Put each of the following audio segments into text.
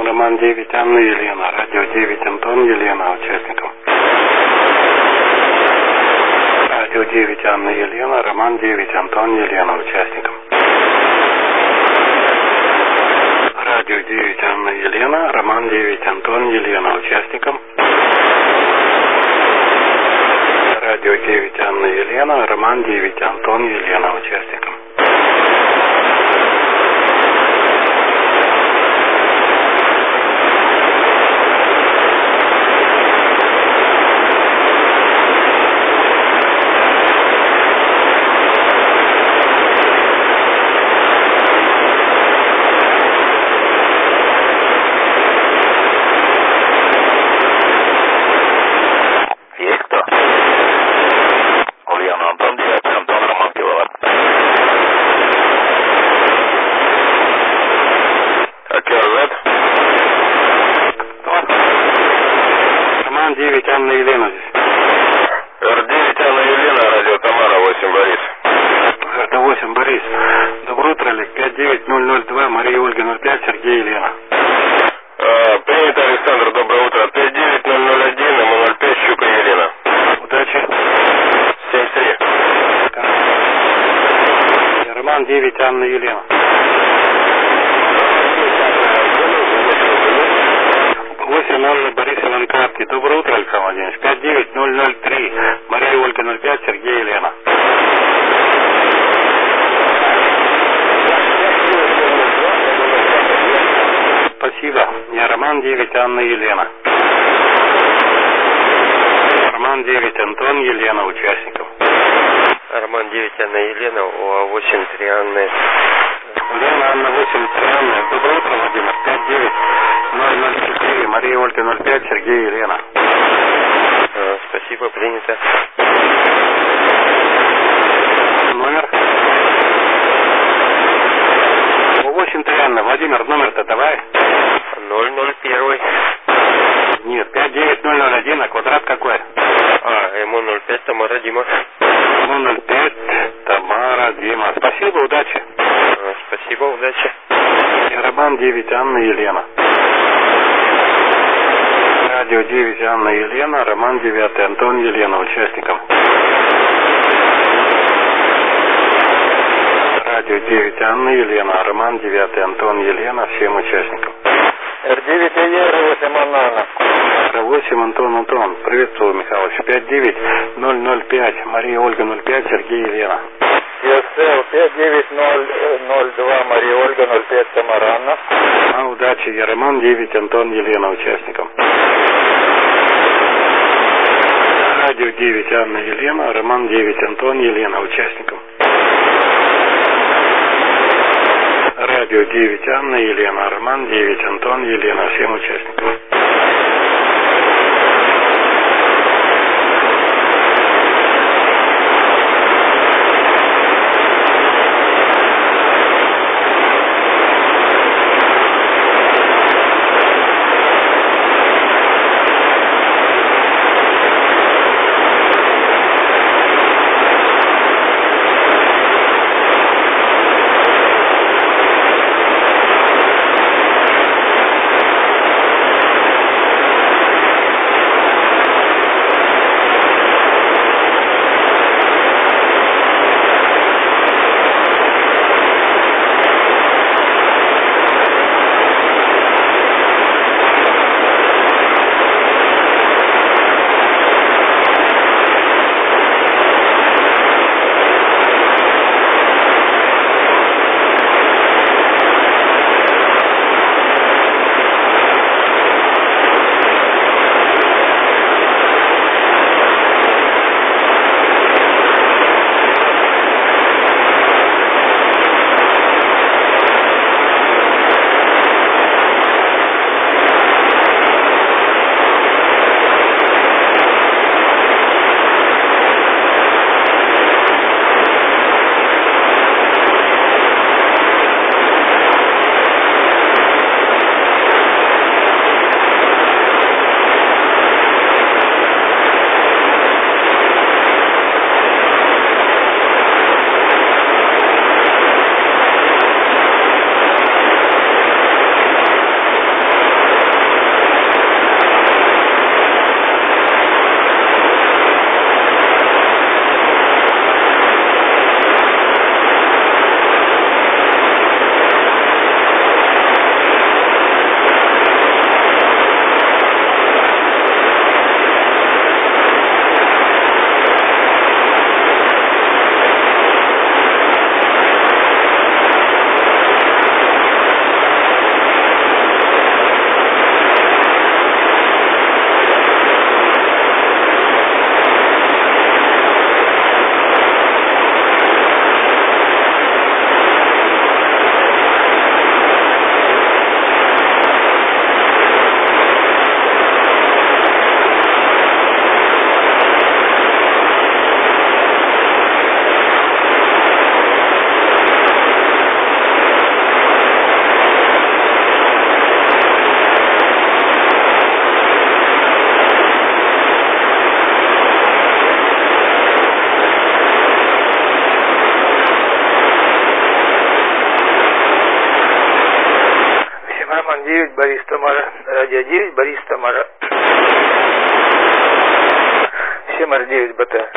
Роман 9, Анна Елена. Радио 9, Антон Елена, участникам. Радио 9, Анна Елена. Роман 9, Антон Елена, участникам. Радио 9, Анна Елена. Роман 9, Антон Елена, участникам. Радио 9, Анна Елена. Роман 9, Антон Елена, участникам. Анна Елена здесь. Р9 Анна Елена, радио Тамара, 8 Борис. РД8 Борис. Доброе утро, Олег. 59002, Мария Ольга 05, Сергей Елена. Принято, Александр, доброе утро. 59001, МО05, Щука Елена. Удачи. 73. Роман 9, Анна Елена. 8 Анна Борис Иванкарский. Доброе утро, Александр Владимирович. 59003, Мария Ольга 05, Сергей Елена. Спасибо. Я Роман 9, Анна Елена. Роман 9, Антон Елена, участников. Роман 9, Анна Елена, ОА8, 3 Анны. Лена, Анна 8, 3 Анны. Доброе утро, Владимир. 59004, Мария Ольга 05, Сергей Елена. Спасибо, принято. Номер? 8, 3 Анна. Владимир, номер-то давай. 001. Нет, 59001, а квадрат какой? МО05, Тамара, Дима. МО05, Тамара, Дима. Спасибо, удачи. Спасибо, удачи. Роман 9, Анна Елена. Радио 9, Анна Елена. Роман 9, Антон Елена, участникам. Радио 9, Анна Елена. Роман 9, Антон Елена, всем участникам. Р9 Р8 Анна. Р8 Антон. Приветствую, Михайлович. 59005, Мария Ольга 05, Сергей Елена. СЛ 59002, Мария Ольга 05, Тамара Анна. Удачи. Я Роман 9, Антон Елена, участникам. Радио 9, Анна Елена. Роман 9, Антон Елена, участникам. Радио 9, Анна Елена. Роман 9, Антон Елена, всем участникам. 9, Борис Тамара. Радио 9, Борис Тамара. 7R9 БТ.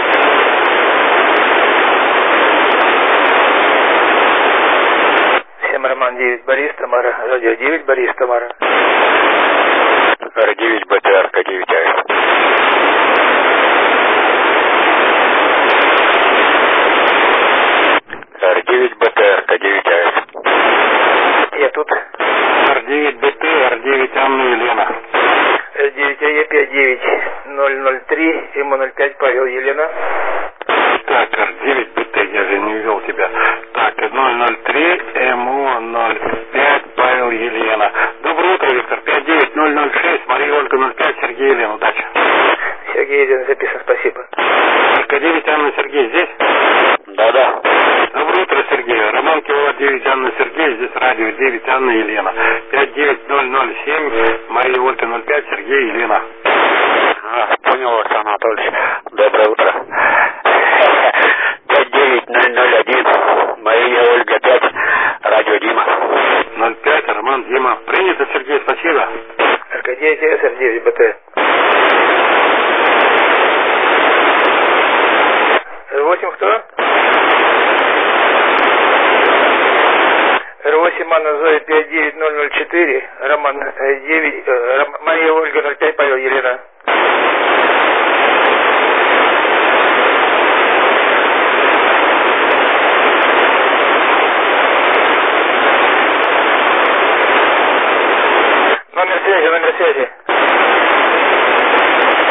Роман 9, Борис Тамара. Радио 9, Борис Тамара. Р9 БТ, Арка 9 АС. Р9 БТ, Арка 9 АС. Я тут. Р9 БТ, Р9 Анна Елена. Р9 АЕ 59003, МО05 Павел Елена. Так, Р9 БТ, я же не ввел тебя. Так, 003, МО05 Павел Елена. Доброе утро, Виктор. 59006, Мария Ольга 05, Сергей Елена. Удачи. Сергей Елена записан, спасибо. Арка-9, Анна, Сергей здесь? Да. Доброе утро, Сергей. Роман Киловатт 9, Анна, Сергей. Здесь радио 9, Анна, Елена. 59007, Мария Ольга 05, Сергей, Елена. Понял, Александр Анатольевич. Доброе утро. 59001, Мария Ольга 5, радио Дима. 05, Роман, Дима. Принято, Сергей, спасибо. Арка-9, СР9 БТ. Р8 кто? Р8 Анна Зоя 59004, Роман 9, Мария Ольга 05, Павел Елена. Номер связи.